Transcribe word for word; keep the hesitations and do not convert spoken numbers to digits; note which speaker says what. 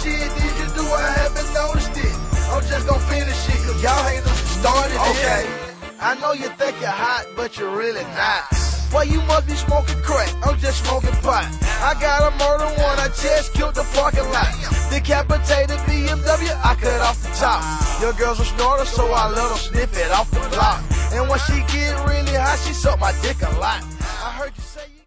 Speaker 1: shit did you do? I haven't noticed it. I'm just gonna finish it, cause y'all haters started it. Okay, I know you think you're hot, but you're really not. Well, you must be smoking crack, I'm just smoking pot. I got a murder one, I just killed the parking lot. Decapitated B M W, I cut off the top. Your girl's a snorter, so I let her sniff it off the block. And when she get really hot, she suck my dick a lot. I heard you say you